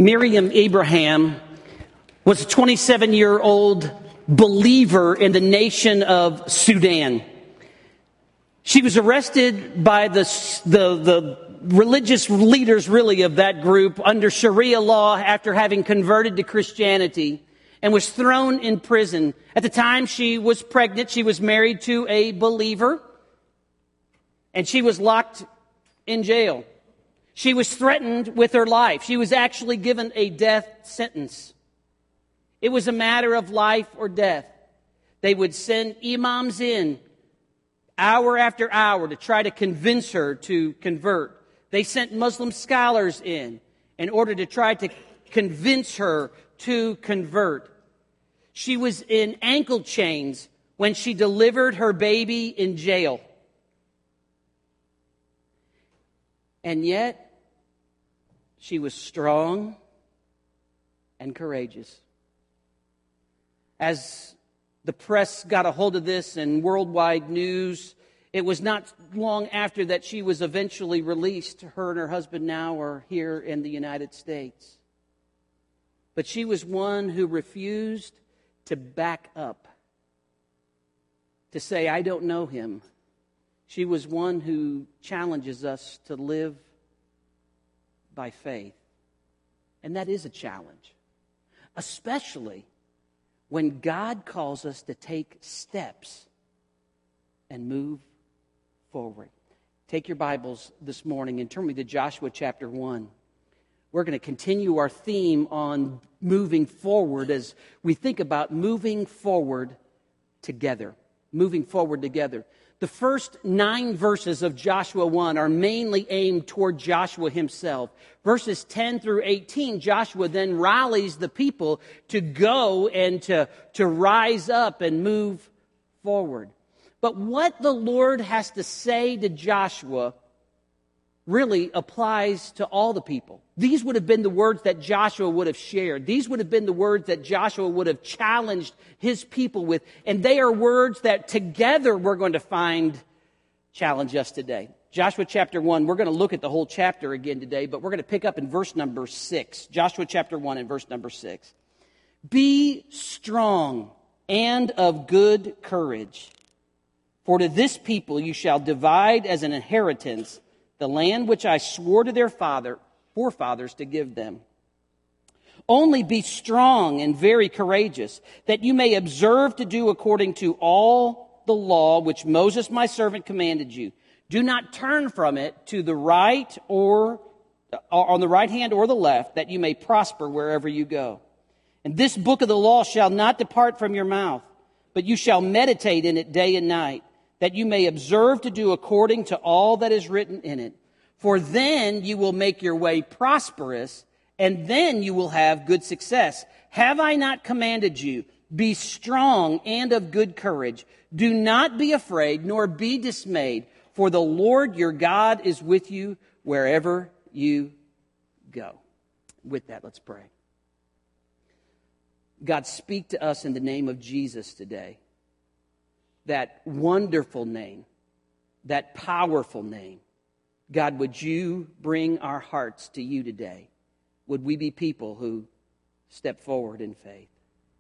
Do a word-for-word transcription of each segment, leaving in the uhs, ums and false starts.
Miriam Abraham was a twenty-seven-year-old believer in the nation of Sudan. She was arrested by the, the, the religious leaders, really, of that group under Sharia law after having converted to Christianity and was thrown in prison. At the time she was pregnant, she was married to a believer, and she was locked in jail. She was threatened with her life. She was actually given a death sentence. It was a matter of life or death. They would send imams in hour after hour to try to convince her to convert. They sent Muslim scholars in in order to try to convince her to convert. She was in ankle chains when she delivered her baby in jail. And yet, she was strong and courageous. As the press got a hold of this and worldwide news, it was not long after that she was eventually released. Her and her husband now are here in the United States. But she was one who refused to back up, to say, I don't know him. She was one who challenges us to live by faith. And that is a challenge, especially when God calls us to take steps and move forward. Take your Bibles this morning and turn me to Joshua chapter one. We're going to continue our theme on moving forward as we think about moving forward together. Moving forward together. The first nine verses of Joshua one are mainly aimed toward Joshua himself. Verses ten through eighteen, Joshua then rallies the people to go and to, to rise up and move forward. But what the Lord has to say to Joshua really applies to all the people. These would have been the words that Joshua would have shared. These would have been the words that Joshua would have challenged his people with. And they are words that together we're going to find challenge us today. Joshua chapter one, we're going to look at the whole chapter again today, but we're going to pick up in verse number six. Joshua chapter one and verse number six. Be strong and of good courage, for to this people you shall divide as an inheritance the land which I swore to their father, forefathers to give them. Only be strong and very courageous, that you may observe to do according to all the law which Moses my servant commanded you. Do not turn from it to the right or on the right hand or the left, that you may prosper wherever you go. And this book of the law shall not depart from your mouth, but you shall meditate in it day and night, that you may observe to do according to all that is written in it. For then you will make your way prosperous, and then you will have good success. Have I not commanded you? Be strong and of good courage. Do not be afraid, nor be dismayed, for the Lord your God is with you wherever you go. With that, let's pray. God, speak to us in the name of Jesus today. That wonderful name, that powerful name. God, would you bring our hearts to you today? Would we be people who step forward in faith?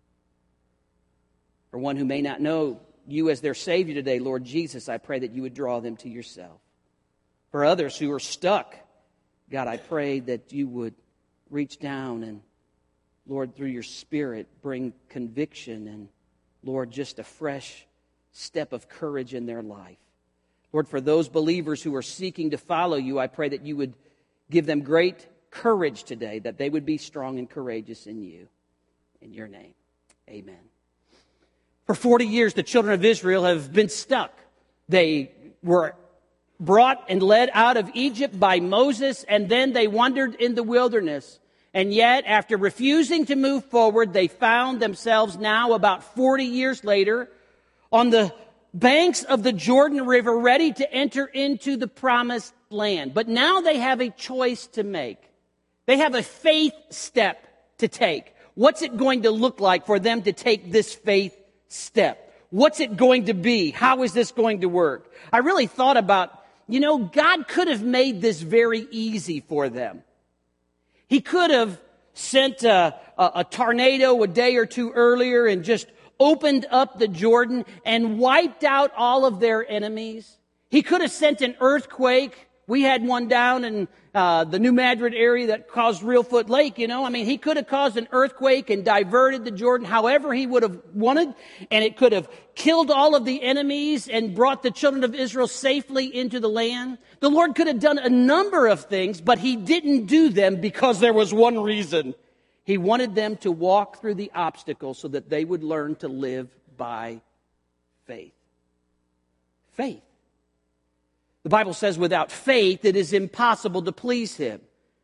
For one who may not know you as their Savior today, Lord Jesus, I pray that you would draw them to yourself. For others who are stuck, God, I pray that you would reach down and, Lord, through your Spirit, bring conviction and, Lord, just a fresh step of courage in their life. Lord, for those believers who are seeking to follow you, I pray that you would give them great courage today, that they would be strong and courageous in you. In your name, amen. For forty years, the children of Israel have been stuck. They were brought and led out of Egypt by Moses, and then they wandered in the wilderness. And yet, after refusing to move forward, they found themselves now, about forty years later, on the banks of the Jordan River, ready to enter into the promised land. But now they have a choice to make. They have a faith step to take. What's it going to look like for them to take this faith step? What's it going to be? How is this going to work? I really thought about, you know, God could have made this very easy for them. He could have sent a, a, a tornado a day or two earlier and just opened up the Jordan and wiped out all of their enemies. He could have sent an earthquake. We had one down in uh, the New Madrid area that caused Reelfoot Lake, you know. I mean, he could have caused an earthquake and diverted the Jordan however he would have wanted, and it could have killed all of the enemies and brought the children of Israel safely into the land. The Lord could have done a number of things, but he didn't do them because there was one reason. He wanted them to walk through the obstacles so that they would learn to live by faith. Faith. The Bible says without faith it is impossible to please him.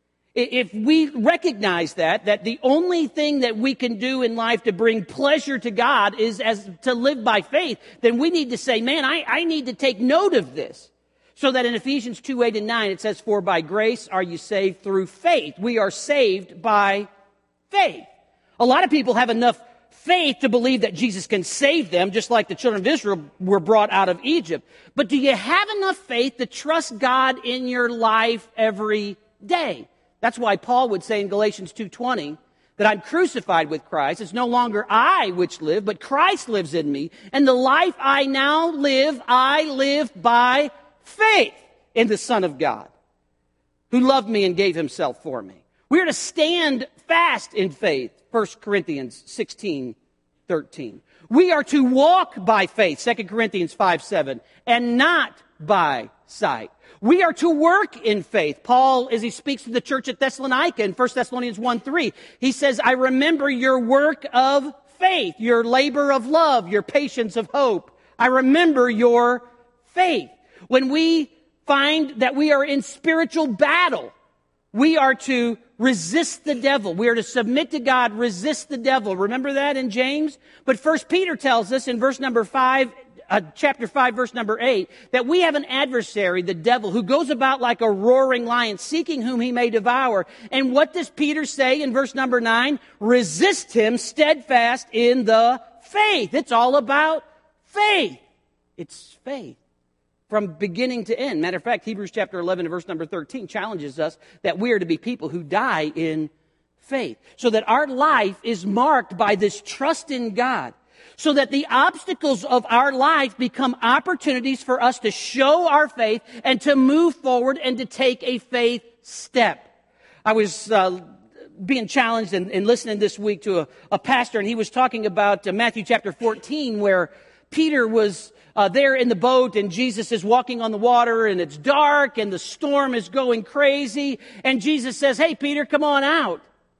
If we recognize that, that the only thing that we can do in life to bring pleasure to God is as to live by faith, then we need to say, man, I, I need to take note of this. So that in Ephesians two, eight and nine it says, for by grace are you saved through faith. We are saved by faith. A lot of people have enough faith to believe that Jesus can save them, just like the children of Israel were brought out of Egypt. But do you have enough faith to trust God in your life every day? That's why Paul would say in Galatians two twenty that I'm crucified with Christ. It's no longer I which live, but Christ lives in me. And the life I now live, I live by faith in the Son of God, who loved me and gave himself for me. We're to stand fast in faith. First Corinthians sixteen thirteen. We are to walk by faith, Second Corinthians five seven, and not by sight. We are to work in faith. Paul, as he speaks to the church at Thessalonica in First Thessalonians one three, he says, I remember your work of faith, your labor of love, your patience of hope. I remember your faith. When we find that we are in spiritual battle, we are to resist the devil. We are to submit to God, resist the devil. Remember that in James? But First Peter tells us in verse number five, uh, chapter five, verse number eight, that we have an adversary, the devil, who goes about like a roaring lion, seeking whom he may devour. And what does Peter say in verse number nine? Resist him steadfast in the faith. It's all about faith. It's faith. From beginning to end. Matter of fact, Hebrews chapter eleven and verse number thirteen challenges us that we are to be people who die in faith. So that our life is marked by this trust in God. So that the obstacles of our life become opportunities for us to show our faith and to move forward and to take a faith step. I was uh, being challenged and, and listening this week to a, a pastor, and he was talking about uh, Matthew chapter fourteen, where Peter was Uh, there in the boat, and Jesus is walking on the water, and it's dark, and the storm is going crazy, and Jesus says, hey, Peter, come on out.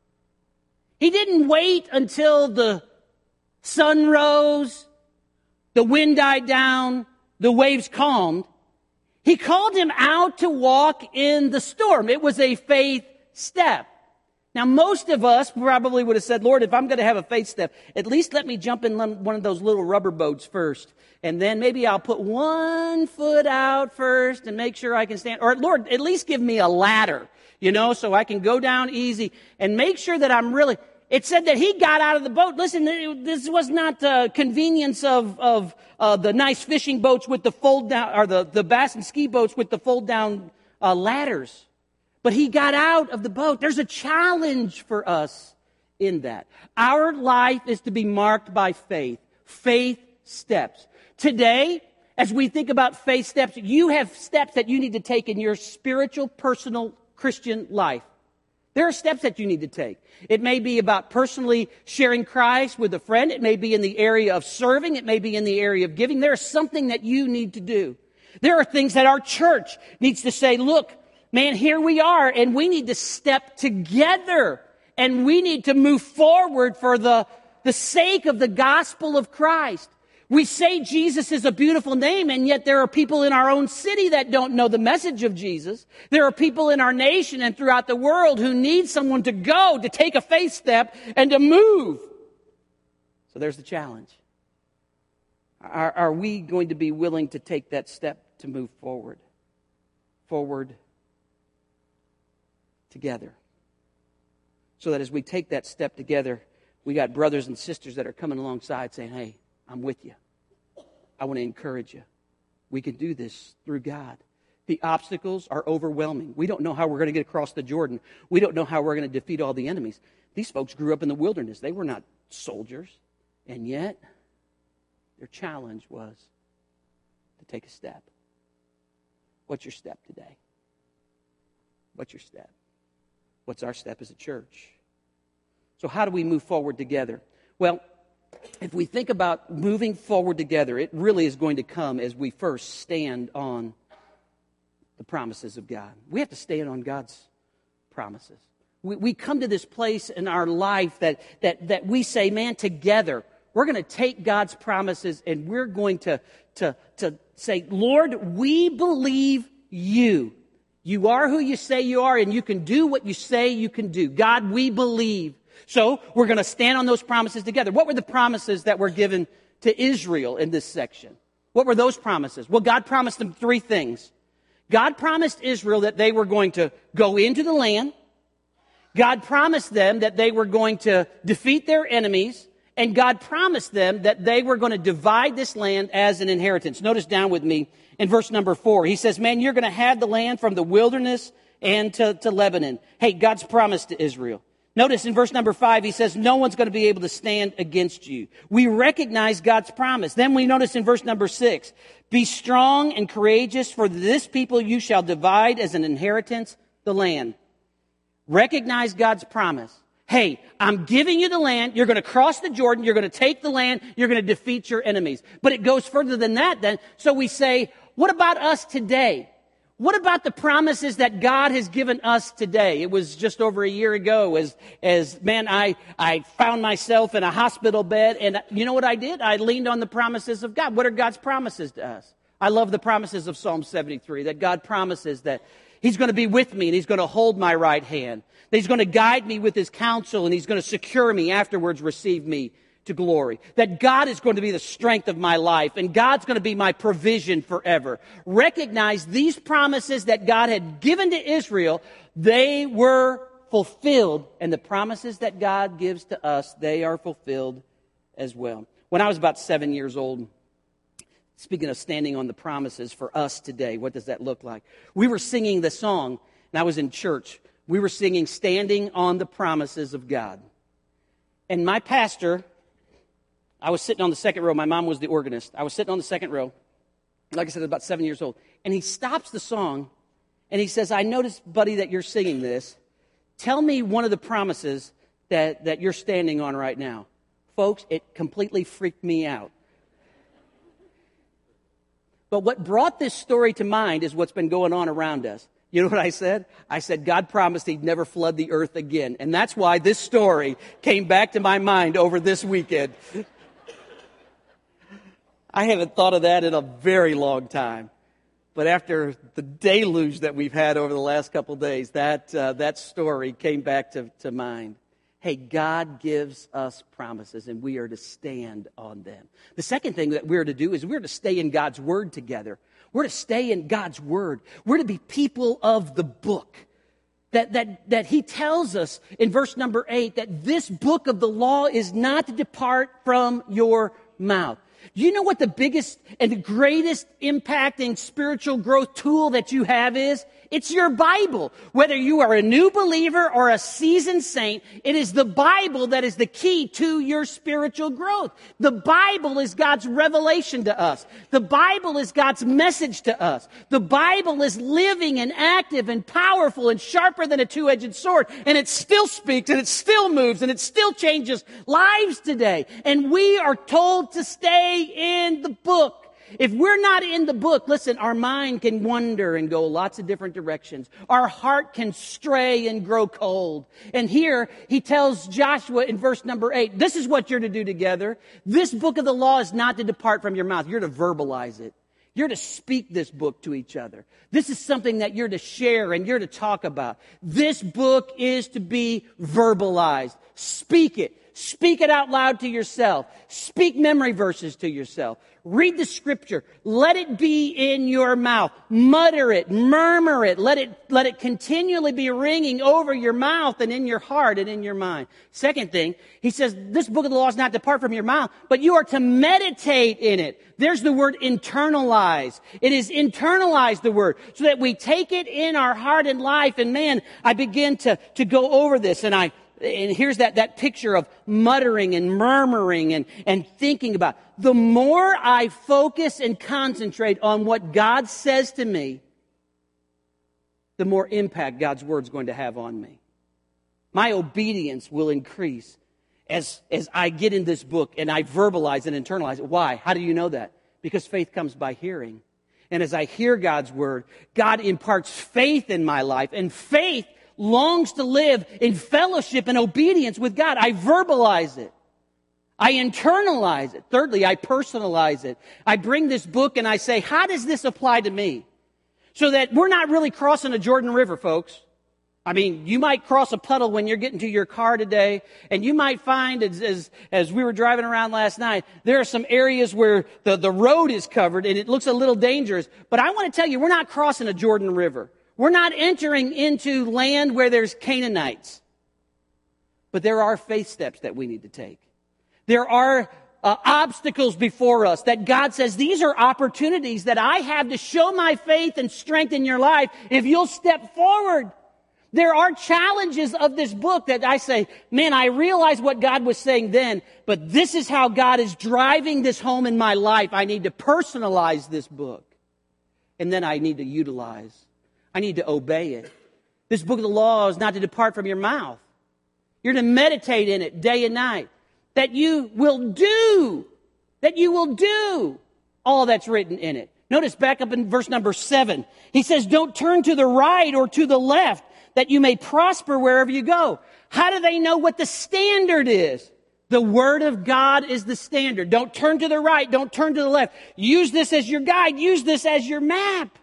He didn't wait until the sun rose, the wind died down, the waves calmed. He called him out to walk in the storm. It was a faith step. Now, most of us probably would have said, Lord, if I'm going to have a faith step, at least let me jump in one of those little rubber boats first. And then maybe I'll put one foot out first and make sure I can stand. Or, Lord, at least give me a ladder, you know, so I can go down easy and make sure that I'm really... It said that he got out of the boat. Listen, this was not the convenience of, of uh, the nice fishing boats with the fold down, or the, the bass and ski boats with the fold down uh, ladders. But he got out of the boat. There's a challenge for us in that. Our life is to be marked by faith. Faith steps. Today, as we think about faith steps, you have steps that you need to take in your spiritual, personal Christian life. There are steps that you need to take. It may be about personally sharing Christ with a friend. It may be in the area of serving. It may be in the area of giving. There is something that you need to do. There are things that our church needs to say, look, man, here we are, and we need to step together, and we need to move forward for the, the sake of the gospel of Christ. We say Jesus is a beautiful name, and yet there are people in our own city that don't know the message of Jesus. There are people in our nation and throughout the world who need someone to go, to take a faith step, and to move. So there's the challenge. Are, are we going to be willing to take that step to move forward? Forward together. So that as we take that step together, we got brothers and sisters that are coming alongside saying, hey, I'm with you. I want to encourage you. We can do this through God. The obstacles are overwhelming. We don't know how we're going to get across the Jordan. We don't know how we're going to defeat all the enemies. These folks grew up in the wilderness. They were not soldiers. And yet, their challenge was to take a step. What's your step today? What's your step? What's our step as a church? So how do we move forward together? Well, if we think about moving forward together, it really is going to come as we first stand on the promises of God. We have to stand on God's promises. We, we come to this place in our life that, that, that we say, man, together, we're going to take God's promises and we're going to, to, to say, Lord, we believe you. You are who you say you are, and you can do what you say you can do. God, we believe. So we're going to stand on those promises together. What were the promises that were given to Israel in this section? What were those promises? Well, God promised them three things. God promised Israel that they were going to go into the land. God promised them that they were going to defeat their enemies. And God promised them that they were going to divide this land as an inheritance. Notice down with me in verse number four. He says, man, you're going to have the land from the wilderness and to, to Lebanon. Hey, God's promise to Israel. Notice in verse number five, he says, no one's going to be able to stand against you. We recognize God's promise. Then we notice in verse number six, be strong and courageous, for this people you shall divide as an inheritance the land. Recognize God's promise. Hey, I'm giving you the land. You're going to cross the Jordan. You're going to take the land. You're going to defeat your enemies. But it goes further than that then. So we say, what about us today? What about the promises that God has given us today? It was just over a year ago as, as man, I, I found myself in a hospital bed. And you know what I did? I leaned on the promises of God. What are God's promises to us? I love the promises of Psalm seventy-three, that God promises that He's going to be with me and He's going to hold my right hand. That He's going to guide me with His counsel and He's going to secure me, afterwards receive me to glory. That God is going to be the strength of my life and God's going to be my provision forever. Recognize these promises that God had given to Israel, they were fulfilled. And the promises that God gives to us, they are fulfilled as well. When I was about seven years old, speaking of standing on the promises for us today, what does that look like? We were singing the song, and I was in church. We were singing Standing on the Promises of God. And my pastor, I was sitting on the second row. My mom was the organist. I was sitting on the second row. Like I said, I was about seven years old. And he stops the song, and he says, I noticed, buddy, that you're singing this. Tell me one of the promises that, that you're standing on right now. Folks, it completely freaked me out. But what brought this story to mind is what's been going on around us. You know what I said? I said, God promised He'd never flood the earth again. And that's why this story came back to my mind over this weekend. I haven't thought of that in a very long time. But after the deluge that we've had over the last couple of days, that, uh, that story came back to, to mind. Hey, God gives us promises, and we are to stand on them. The second thing that we're to do is we're to stay in God's Word together. We're to stay in God's Word. We're to be people of the book. That, that, that He tells us in verse number eight that this book of the law is not to depart from your mouth. Do you know what the biggest and the greatest impacting spiritual growth tool that you have is? It's your Bible. Whether you are a new believer or a seasoned saint, it is the Bible that is the key to your spiritual growth. The Bible is God's revelation to us. The Bible is God's message to us. The Bible is living and active and powerful and sharper than a two-edged sword. And it still speaks and it still moves and it still changes lives today. And we are told to stay in the book. If we're not in the book, listen, our mind can wander and go lots of different directions. Our heart can stray and grow cold. And here he tells Joshua in verse number eight, this is what you're to do together. This book of the law is not to depart from your mouth. You're to verbalize it. You're to speak this book to each other. This is something that you're to share and you're to talk about. This book is to be verbalized. Speak it. Speak it out loud to yourself. Speak memory verses to yourself. Read the scripture. Let it be in your mouth. Mutter it. Murmur it. Let it, let it continually be ringing over your mouth and in your heart and in your mind. Second thing, he says, this book of the law is not to depart from your mouth, but you are to meditate in it. There's the word internalize. It is internalize the word so that we take it in our heart and life. And man, I begin to, to go over this and I and here's that, that picture of muttering and murmuring and, and thinking about. The more I focus and concentrate on what God says to me, the more impact God's word's going to have on me. My obedience will increase as, as I get in this book and I verbalize and internalize it. Why? How do you know that? Because faith comes by hearing. And as I hear God's word, God imparts faith in my life. And faith longs to live in fellowship and obedience with God. I verbalize it. I internalize it. Thirdly, I personalize it. I bring this book and I say, how does this apply to me? So that we're not really crossing a Jordan River, folks. I mean, you might cross a puddle when you're getting to your car today, and you might find, as, as, as we were driving around last night, there are some areas where the, the road is covered and it looks a little dangerous. But I want to tell you, we're not crossing a Jordan River. We're not entering into land where there's Canaanites. But there are faith steps that we need to take. There are uh, obstacles before us that God says, these are opportunities that I have to show my faith and strengthen your life if you'll step forward. There are challenges of this book that I say, man, I realize what God was saying then, but this is how God is driving this home in my life. I need to personalize this book. And then I need to utilize. I need to obey it. This book of the law is not to depart from your mouth. You're to meditate in it day and night. That you will do, that you will do all that's written in it. Notice back up in verse number seven. He says, don't turn to the right or to the left, that you may prosper wherever you go. How do they know what the standard is? The Word of God is the standard. Don't turn to the right, don't turn to the left. Use this as your guide, use this as your map.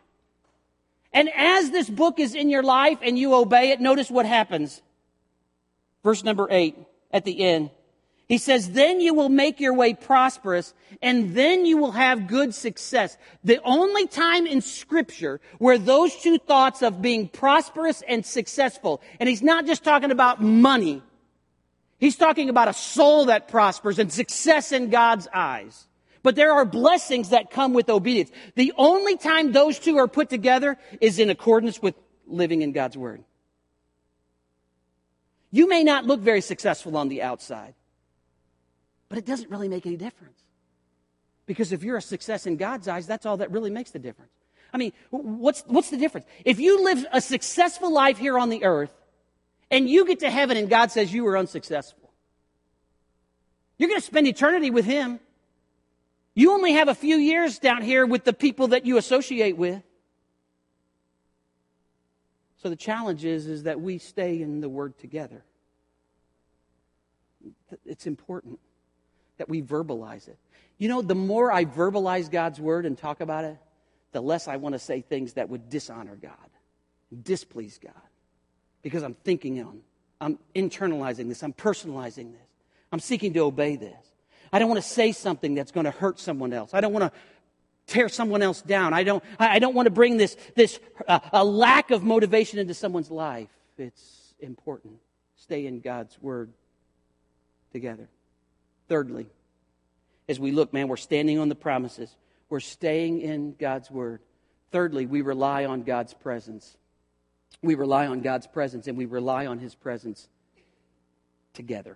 And as this book is in your life and you obey it, notice what happens. Verse number eight, at the end. He says, then you will make your way prosperous, and then you will have good success. The only time in Scripture where those two thoughts of being prosperous and successful, and he's not just talking about money. He's talking about a soul that prospers and success in God's eyes. But there are blessings that come with obedience. The only time those two are put together is in accordance with living in God's Word. You may not look very successful on the outside. But it doesn't really make any difference. Because if you're a success in God's eyes, that's all that really makes the difference. I mean, what's, what's the difference? If you live a successful life here on the earth, and you get to heaven and God says you were unsuccessful, you're going to spend eternity with Him. You only have a few years down here with the people that you associate with. So the challenge is, is that we stay in the Word together. It's important that we verbalize it. You know, the more I verbalize God's Word and talk about it, the less I want to say things that would dishonor God, displease God. Because I'm thinking on, I'm internalizing this, I'm personalizing this. I'm seeking to obey this. I don't want to say something that's going to hurt someone else. I don't want to tear someone else down. I don't, I don't want to bring this, this uh, a lack of motivation into someone's life. It's important. Stay in God's Word together. Thirdly, as we look, man, we're standing on the promises. We're staying in God's Word. Thirdly, we rely on God's presence. We rely on God's presence, and we rely on His presence together.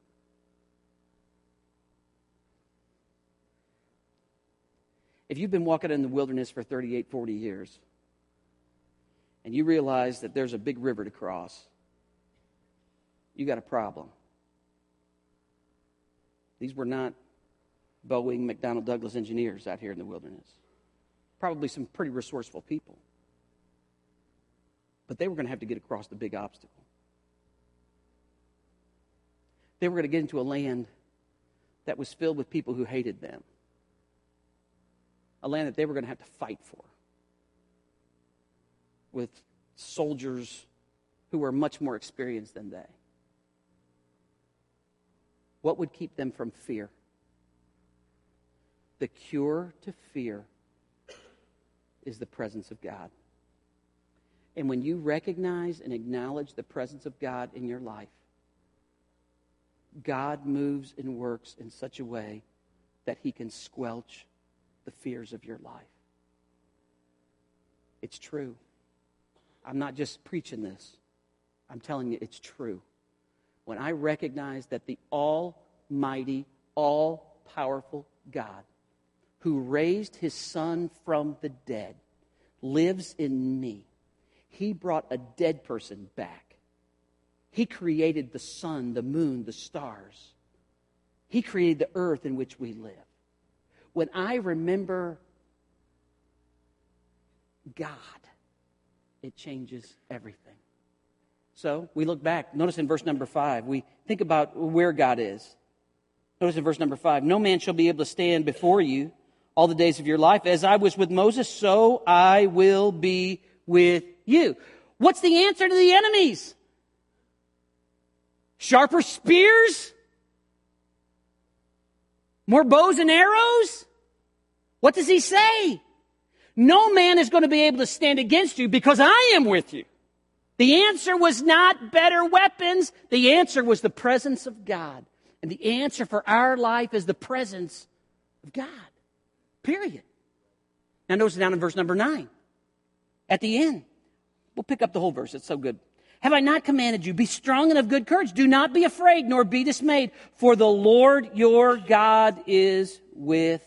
If you've been walking in the wilderness for thirty-eight, forty years, and you realize that there's a big river to cross, you got a problem. These were not Boeing, McDonnell Douglas engineers out here in the wilderness. Probably some pretty resourceful people. But they were going to have to get across the big obstacle. They were going to get into a land that was filled with people who hated them. A land that they were going to have to fight for. With soldiers who were much more experienced than they. What would keep them from fear? The cure to fear is the presence of God. And when you recognize and acknowledge the presence of God in your life, God moves and works in such a way that He can squelch the fears of your life. It's true. I'm not just preaching this. I'm telling you it's true. when I recognize that the almighty, all-powerful God who raised his Son from the dead lives in me. He brought a dead person back. He created the sun, the moon, the stars. He created the earth in which we live. When I remember God, it changes everything. So we look back. Notice in verse number five, we think about where God is. Notice in verse number five, no man shall be able to stand before you all the days of your life. As I was with Moses, so I will be with you. What's the answer to the enemies? Sharper spears? More bows and arrows? What does he say? No man is going to be able to stand against you because I am with you. The answer was not better weapons. The answer was the presence of God. And the answer for our life is the presence of God. Period. Now notice down in verse number nine. At the end. We'll pick up the whole verse. It's so good. Have I not commanded you? Be strong and of good courage. Do not be afraid nor be dismayed. For the Lord your God is with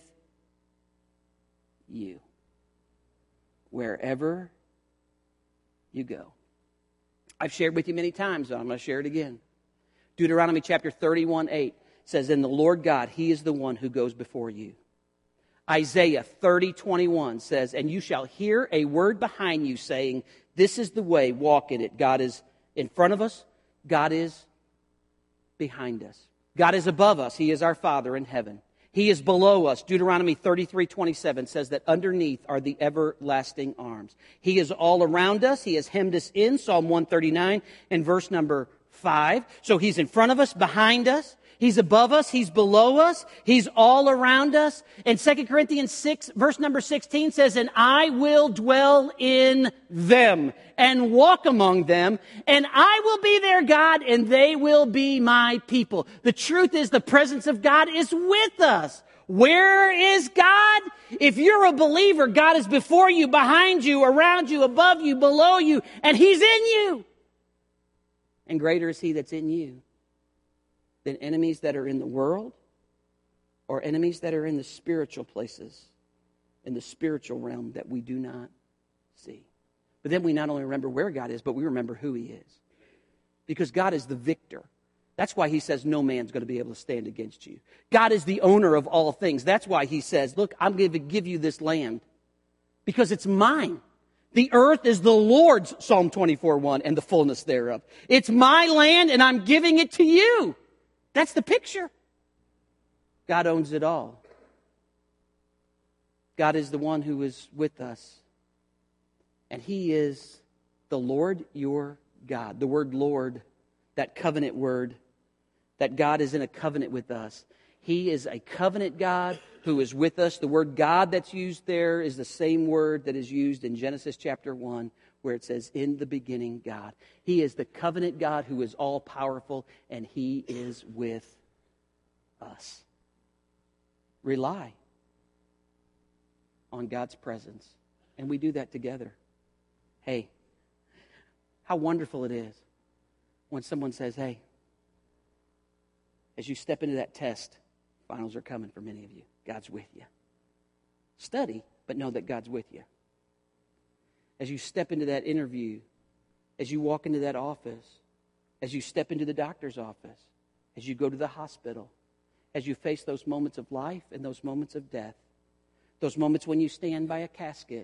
you. Wherever you go. I've shared with you many times, but I'm going to share it again. Deuteronomy chapter thirty-one, eight says, "And the Lord God, He is the one who goes before you." Isaiah thirty, twenty-one says, "And you shall hear a word behind you saying, this is the way, walk in it." God is in front of us. God is behind us. God is above us. He is our Father in heaven. He is below us. Deuteronomy thirty-three, twenty-seven says that underneath are the everlasting arms. He is all around us. He has hemmed us in. Psalm one thirty-nine and verse number five. So He's in front of us, behind us. He's above us. He's below us. He's all around us. And Second Corinthians six, verse number sixteen says, "And I will dwell in them and walk among them, and I will be their God, and they will be my people." The truth is the presence of God is with us. Where is God? If you're a believer, God is before you, behind you, around you, above you, below you, and He's in you. And greater is He that's in you than enemies that are in the world or enemies that are in the spiritual places, in the spiritual realm that we do not see. But then we not only remember where God is, but we remember who He is. Because God is the victor. That's why He says no man's going to be able to stand against you. God is the owner of all things. That's why He says, look, I'm going to give you this land because it's mine. The earth is the Lord's, Psalm twenty-four, one, and the fullness thereof. It's my land and I'm giving it to you. That's the picture. God owns it all. God is the one who is with us. And He is the Lord your God. The word Lord, that covenant word, that God is in a covenant with us. He is a covenant God who is with us. The word God that's used there is the same word that is used in Genesis chapter one, where it says, "In the beginning, God." He is the covenant God who is all-powerful, and He is with us. Rely on God's presence, and we do that together. Hey, how wonderful it is when someone says, hey, as you step into that test, finals are coming for many of you. God's with you. Study, but know that God's with you. As you step into that interview, as you walk into that office, as you step into the doctor's office, as you go to the hospital, as you face those moments of life and those moments of death, those moments when you stand by a casket,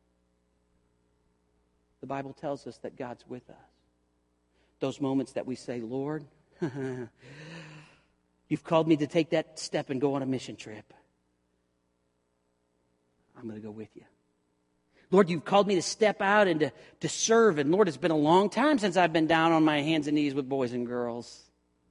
the Bible tells us that God's with us. Those moments that we say, Lord, you've called me to take that step and go on a mission trip. I'm going to go with you. Lord, you've called me to step out and to, to serve. And Lord, it's been a long time since I've been down on my hands and knees with boys and girls.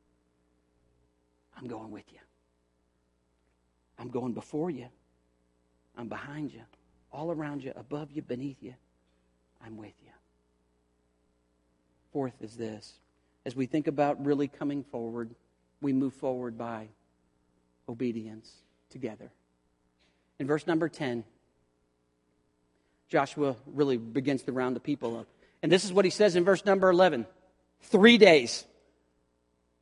I'm going with you. I'm going before you. I'm behind you. All around you, above you, beneath you. I'm with you. Fourth is this. As we think about really coming forward, we move forward by obedience together. In verse number ten, Joshua really begins to round the people up. And this is what he says in verse number eleven. Three days.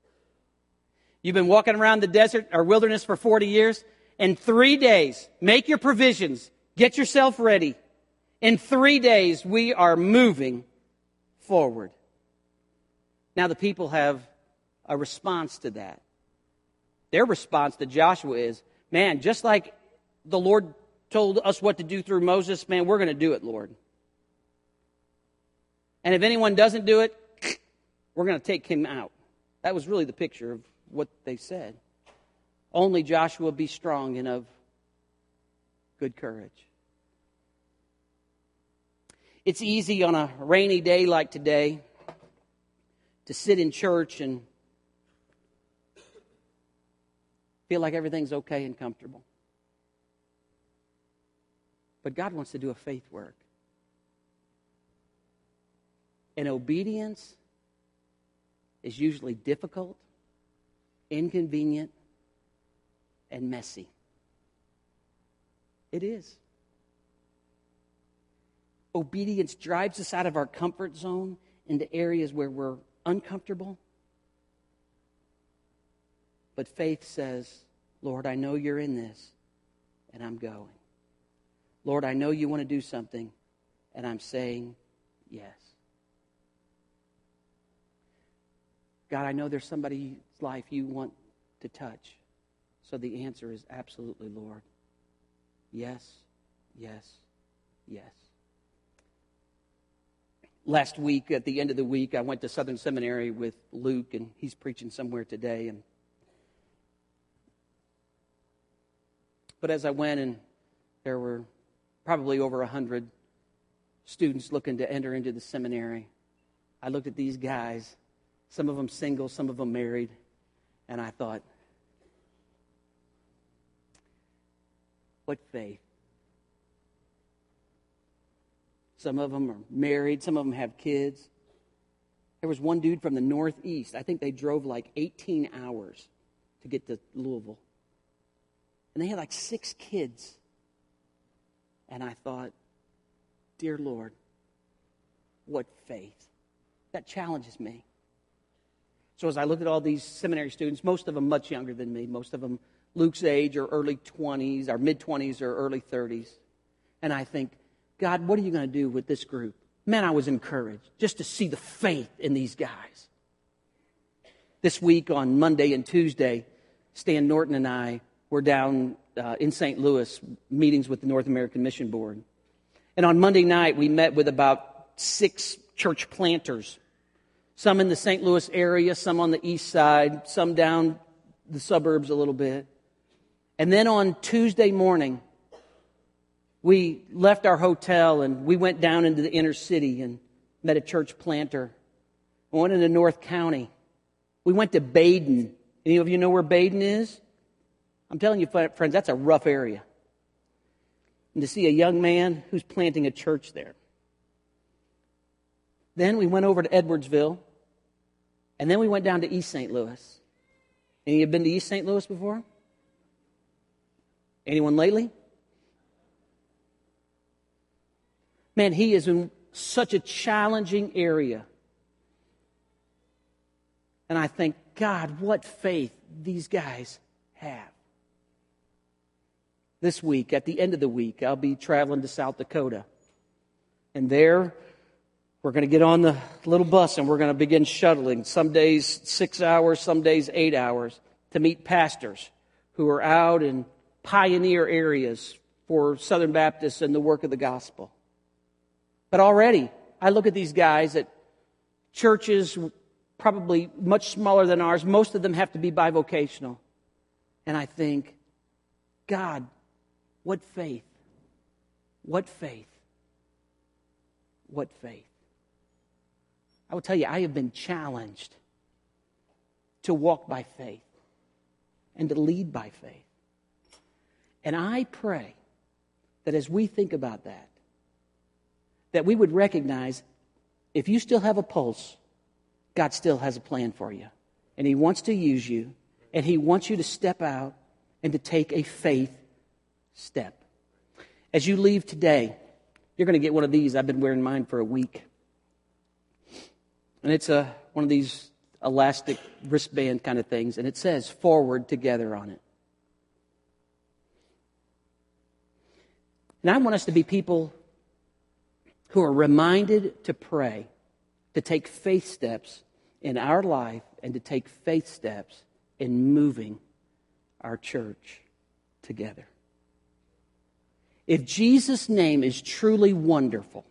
You've been walking around the desert or wilderness for forty years. In three days, make your provisions. Get yourself ready. In three days, we are moving forward. Now the people have a response to that. Their response to Joshua is, man, just like the Lord told us what to do through Moses, man, we're going to do it, Lord. And if anyone doesn't do it, we're going to take him out. That was really the picture of what they said. Only Joshua be strong and of good courage. It's easy on a rainy day like today to sit in church and feel like everything's okay and comfortable. But God wants to do a faith work. And obedience is usually difficult, inconvenient, and messy. It is. Obedience drives us out of our comfort zone into areas where we're uncomfortable. But faith says, Lord, I know you're in this, and I'm going. Lord, I know you want to do something, and I'm saying yes. God, I know there's somebody's life you want to touch. So the answer is absolutely, Lord. Yes, yes, yes. Last week, at the end of the week, I went to Southern Seminary with Luke, and he's preaching somewhere today. And But as I went, and there were probably over a hundred students looking to enter into the seminary, I looked at these guys, some of them single, some of them married, and I thought, what faith. Some of them are married. Some of them have kids. There was one dude from the Northeast. I think they drove like eighteen hours to get to Louisville. And they had like six kids. And I thought, dear Lord, what faith. That challenges me. So as I looked at all these seminary students, most of them much younger than me, most of them Luke's age or early twenties, or mid-twenties or early thirties. And I think, God, what are you going to do with this group? Man, I was encouraged just to see the faith in these guys. This week on Monday and Tuesday, Stan Norton and I were down uh, in Saint Louis, meetings with the North American Mission Board. And on Monday night, we met with about six church planters. Some in the Saint Louis area, some on the east side, some down the suburbs a little bit. And then on Tuesday morning, we left our hotel and we went down into the inner city and met a church planter. We went into North County. We went to Baden. Any of you know where Baden is? I'm telling you, friends, that's a rough area. And to see a young man who's planting a church there. Then we went over to Edwardsville. And then we went down to East Saint Louis. Any of you been to East Saint Louis before? Anyone lately? Man, he is in such a challenging area. And I think, God, what faith these guys have. This week, at the end of the week, I'll be traveling to South Dakota. And there, we're going to get on the little bus and we're going to begin shuttling. Some days six hours, some days eight hours, to meet pastors who are out in pioneer areas for Southern Baptists and the work of the gospel. But already, I look at these guys at churches probably much smaller than ours. Most of them have to be bivocational. And I think, God, what faith? What faith? What faith? I will tell you, I have been challenged to walk by faith and to lead by faith. And I pray that as we think about that, that we would recognize if you still have a pulse, God still has a plan for you. And He wants to use you, and He wants you to step out and to take a faith step. As you leave today, you're going to get one of these. I've been wearing mine for a week. And it's a one of these elastic wristband kind of things, and it says Forward Together on it. And I want us to be people who are reminded to pray, to take faith steps in our life, and to take faith steps in moving our church together. If Jesus' name is truly wonderful,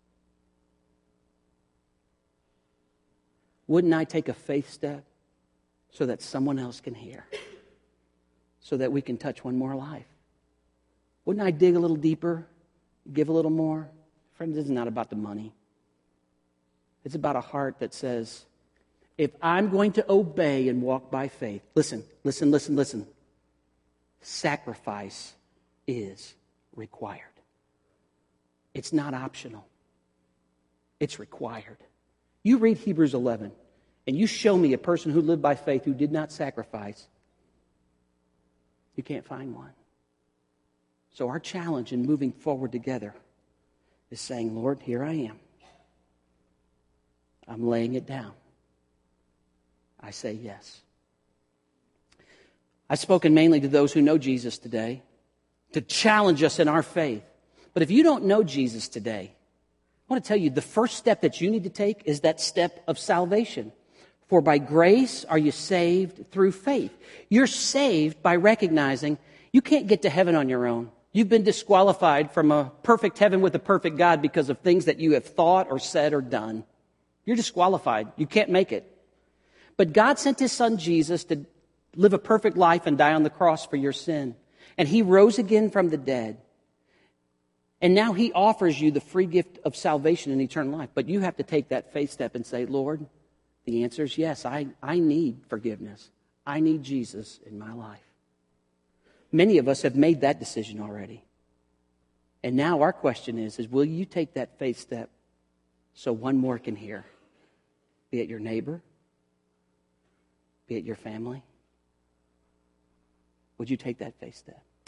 wouldn't I take a faith step so that someone else can hear? So that we can touch one more life? Wouldn't I dig a little deeper, give a little more? Friends, this is not about the money. It's about a heart that says, if I'm going to obey and walk by faith, listen, listen, listen, listen. Sacrifice is required. It's not optional. It's required. You read Hebrews eleven, and you show me a person who lived by faith who did not sacrifice. You can't find one. So our challenge in moving forward together is saying, Lord, here I am. I'm laying it down. I say yes. I've spoken mainly to those who know Jesus today to challenge us in our faith. But if you don't know Jesus today, I want to tell you the first step that you need to take is that step of salvation. For by grace are you saved through faith. You're saved by recognizing you can't get to heaven on your own. You've been disqualified from a perfect heaven with a perfect God because of things that you have thought or said or done. You're disqualified. You can't make it. But God sent His Son Jesus to live a perfect life and die on the cross for your sin. And He rose again from the dead. And now He offers you the free gift of salvation and eternal life. But you have to take that faith step and say, Lord, the answer is yes, I, I need forgiveness. I need Jesus in my life. Many of us have made that decision already. And now our question is, is will you take that faith step so one more can hear? Be it your neighbor, be it your family. Would you take that faith step?